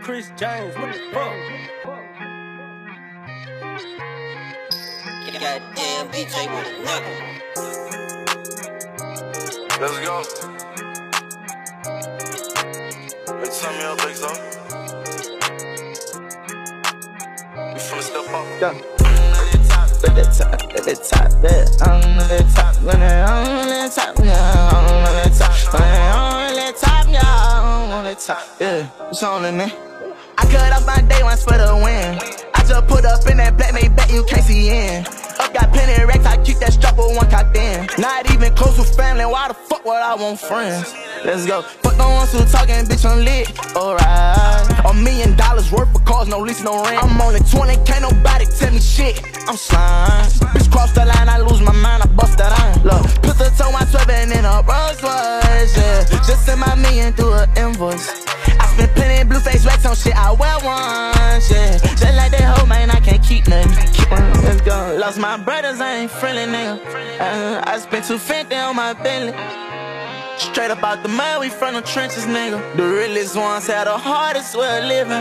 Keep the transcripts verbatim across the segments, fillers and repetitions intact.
Chris James, what the fuck? Goddamn B J with a nigga. Let's go. Hey, turn me up, Big Zone. You finna step up? Yeah. At the top, at the top, yeah. I'm at the top, when I'm at the top, yeah. I'm at the top, when I'm at the top, yeah. I'm on the top, yeah. What's on in there? I cut off my day ones for the win. I just put up in that black made bet you can't see in. Up got plenty of racks, I keep that strap with one cocked in. Not even close with family, why the fuck would I want friends? Let's go. Fuck the ones who talking, bitch, I'm lit. Alright. A million dollars worth of cars, no lease, no rent. I'm only twenty, can't nobody tell me shit. I'm slime. Bitch, cross the line, I lose my mind, I bust that iron. Look, put the toe, my twelve and in a Rolls Royce, yeah. Just send my million through an invoice. I spent plenty blue face racks on shit I wear once, yeah. Just like that hoe, man, I can't keep nothing. Let's go. Lost my brothers, I ain't friendly, nigga. Uh, I spent two fifty on my Bentley. Straight up out the mud, we from the trenches, nigga. The realest ones had the hardest way of living.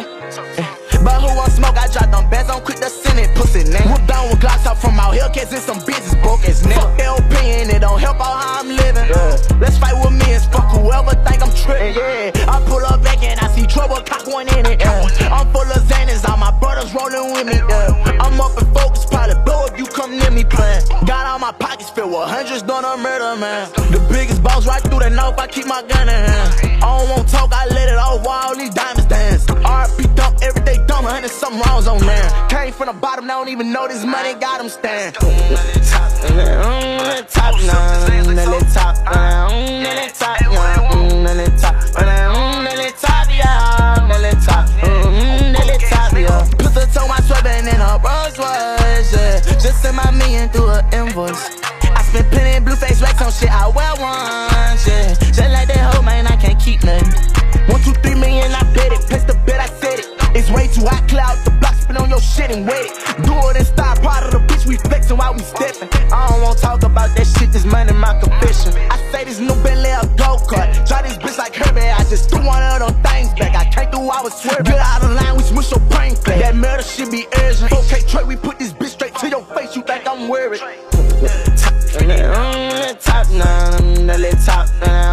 But who want smoke? I dropped them bands on quick to send it, pussy, nigga. Whoop down with Glocks out from out here, cause in some business broke as nigga. Fuck their opinion, it don't help out how I'm living. Yeah. Let's fight with me and fuck whoever think I'm tripping. Yeah, I pull up back and I see trouble, cock one in it. Yeah. I'm full of Xanax, all my brothers rolling with me. Yeah. I'm up and focused, probably blow if you come near me playing. Got all my pockets filled with hundreds, done a murder, man. The biggest boss right through the north, I keep my gun in hand. I don't want talk, I let it all while all these diamonds dance. R P dump, everyday dump, hundred something wrongs on there. Came from the bottom, I don't even know this money got them stand. I'm on the top, I'm on the top, I'm on the top, I'm on the top, I'm on the top, I'm on the top, yeah, I'm on the top, I'm on the top, yeah. Put the toe, my twelve and in a Rolls Royce, yeah. Just send my million through an invoice. I spent plenty blue face racks on shit I wear once, yeah. Just like that hoe, man, I can't keep nothing. One, two, three million, I bet it. Place the bet, I said it. It's way too hot, cloud the block, spin on your shit and wait it. Do it and start, part of the bitch, we flexing while we stepping. I don't wanna talk about that shit, this money my confession. I say this new Bentley a go-kart. Try this bitch like Herbie, I just threw one of them things back. I can't do, I was swerving. Get out of line, we smush your brain flat. That murder shit be urgent. Okay, Trey, we put this bitch straight to your face, you think I'm worried. I'm on the top, I'm on the top,